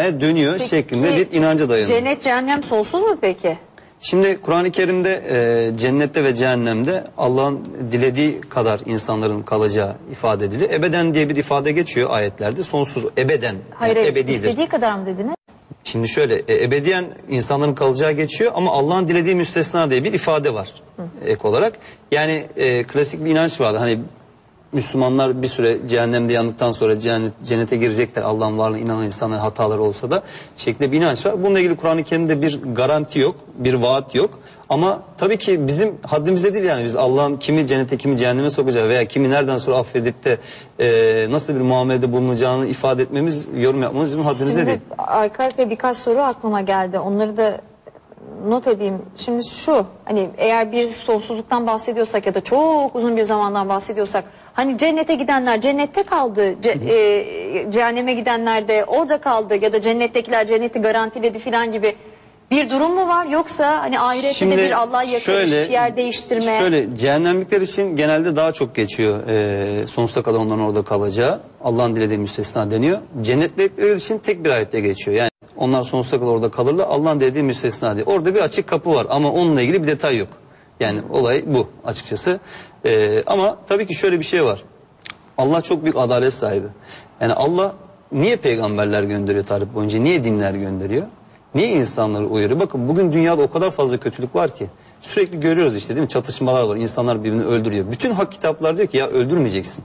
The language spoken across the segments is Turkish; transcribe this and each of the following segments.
dünyaya dönüyor şeklinde bir inanca dayanıyor. Cennet cehennem sonsuz mu peki? Şimdi Kur'an-ı Kerim'de cennette ve cehennemde Allah'ın dilediği kadar insanların kalacağı ifade ediliyor. Ebeden diye bir ifade geçiyor ayetlerde. Sonsuz, ebeden. Hayır, yani ebedidir. istediği kadar mı dediniz? Şimdi şöyle ebediyen insanların kalacağı geçiyor ama Allah'ın dilediği müstesna diye bir ifade var ek olarak. Yani klasik bir inanç vardı. Hani Müslümanlar bir süre cehennemde yandıktan sonra cennete girecekler, Allah'ın varlığına inanan insanlar hataları olsa da şeklinde bir inanç var. Bununla ilgili Kur'an-ı Kerim'de bir garanti yok, bir vaat yok. Ama tabii ki bizim haddimizde değil, yani biz Allah'ın kimi cennete kimi cehenneme sokacağı veya kimi nereden sonra affedip de nasıl bir muamelede bulunacağını ifade etmemiz, yorum yapmamız bizim haddimizde değil. Şimdi arka arkaya birkaç soru aklıma geldi. Onları da not edeyim. Şimdi şu, hani eğer bir sonsuzluktan bahsediyorsak ya da çok uzun bir zamandan bahsediyorsak, hani cennete gidenler cennette kaldı, cehenneme gidenler de orada kaldı ya da cennettekiler cenneti garantiledi filan gibi bir durum mu var? Yoksa hani ahirette de bir Allah'a yakarış, yer değiştirme. Şöyle, cehennemlikler için genelde daha çok geçiyor sonsuza kadar onların orada kalacağı. Allah'ın dilediği müstesna deniyor. Cennetlikler için tek bir ayette geçiyor. Yani onlar sonsuza kadar orada kalırlar. Allah'ın dediği müstesna diye. Orada bir açık kapı var ama onunla ilgili bir detay yok. Yani olay bu açıkçası. Ama tabii ki şöyle bir şey var. Allah çok büyük adalet sahibi. Yani Allah niye peygamberler gönderiyor tarih boyunca? Niye dinler gönderiyor? Niye insanları uyarıyor? Bakın bugün dünyada o kadar fazla kötülük var ki. Sürekli görüyoruz işte, değil mi? Çatışmalar var. İnsanlar birbirini öldürüyor. Bütün hak kitaplar diyor ki ya öldürmeyeceksin.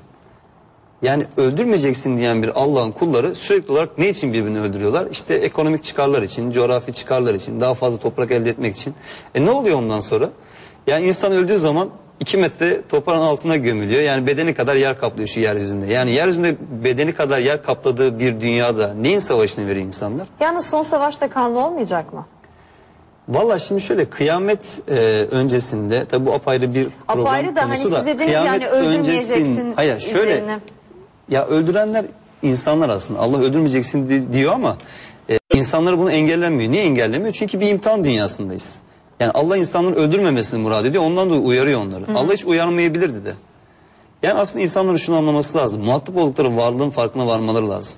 Yani öldürmeyeceksin diyen bir Allah'ın kulları sürekli olarak ne için birbirini öldürüyorlar? İşte ekonomik çıkarlar için, coğrafi çıkarlar için, daha fazla toprak elde etmek için. Ne oluyor ondan sonra? Yani insan öldüğü zaman 2 metre toprağın altına gömülüyor. Yani bedeni kadar yer kaplıyor şu yeryüzünde. Yani yeryüzünde bedeni kadar yer kapladığı bir dünyada neyin savaşını veriyor insanlar? Yalnız son savaşta kanlı olmayacak mı? Vallahi şimdi şöyle, kıyamet öncesinde tabi bu apayrı bir program apayrı da konusu hani da. siz dediniz yani öldürmeyeceksin. Hayır şöyle üzerine. Ya öldürenler insanlar aslında. Allah öldürmeyeceksin diyor ama insanları bunu engellemiyor. Niye engellemiyor? Çünkü bir imtihan dünyasındayız. Yani Allah insanları öldürmemesini murad ediyor. Ondan dolayı uyarıyor onları. Allah hiç uyarmayabilirdi de. Yani aslında insanların şunu anlaması lazım. Muhatap oldukları varlığın farkına varmaları lazım.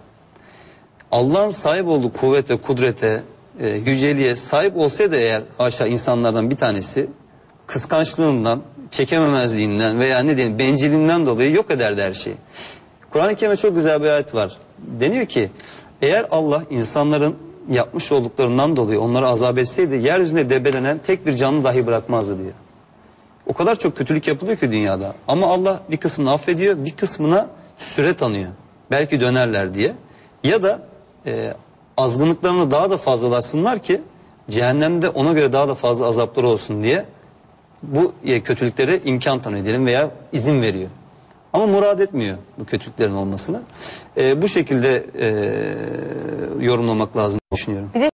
Allah'ın sahip olduğu kuvvete, kudrete, yüceliğe sahip olsaydı eğer aşağı insanlardan bir tanesi kıskançlığından, çekememezliğinden veya ne diyeyim bencilliğinden dolayı yok ederdi her şeyi. Kur'an-ı Kerim'de çok güzel bir ayet var. Deniyor ki eğer Allah insanların yapmış olduklarından dolayı onları azap etseydi yeryüzünde debelenen tek bir canlı dahi bırakmazdı diyor. O kadar çok kötülük yapılıyor ki dünyada. Ama Allah bir kısmını affediyor, bir kısmına süre tanıyor. Belki dönerler diye. Ya da azgınlıklarını daha da fazlalaşsınlar ki cehennemde ona göre daha da fazla azapları olsun diye bu kötülüklere imkan tanıyor diyelim veya izin veriyor. Ama murad etmiyor bu kötülüklerin olmasını. Bu şekilde yorumlamak lazım düşünüyorum.